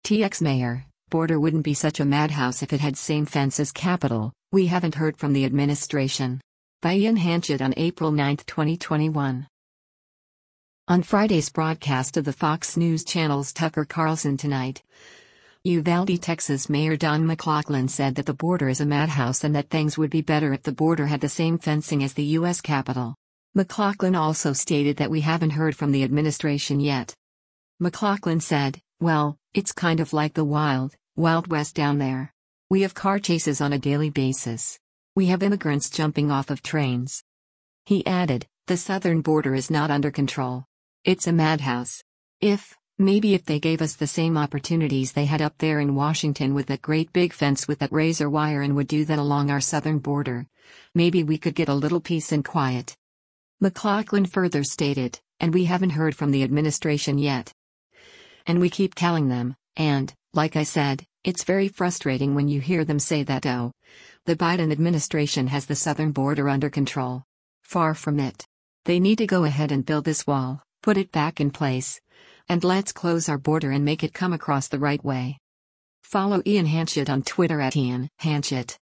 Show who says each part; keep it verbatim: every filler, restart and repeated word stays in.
Speaker 1: T X Mayor, border wouldn't be such a madhouse if it had same fence as Capitol. We haven't heard from the administration. By Ian Hanchett on April ninth, twenty twenty-one. On Friday's broadcast of the Fox News Channel's Tucker Carlson Tonight, Uvalde, Texas Mayor Don McLaughlin said that the border is a madhouse and that things would be better if the border had the same fencing as the U S Capitol. McLaughlin also stated that we haven't heard from the administration yet. McLaughlin said, "Well, it's kind of like the wild, wild west down there. We have car chases on a daily basis. We have immigrants jumping off of trains." He added, "The southern border is not under control. It's a madhouse. If, maybe if they gave us the same opportunities they had up there in Washington with that great big fence with that razor wire and would do that along our southern border, maybe we could get a little peace and quiet." McLaughlin further stated, "And we haven't heard from the administration yet. And we keep telling them, and, like I said, it's very frustrating when you hear them say that, oh, the Biden administration has the southern border under control. Far from it. They need to go ahead and build this wall, put it back in place, and let's close our border and make it come across the right way." Follow Ian Hanchett on Twitter at Ian Hanchett.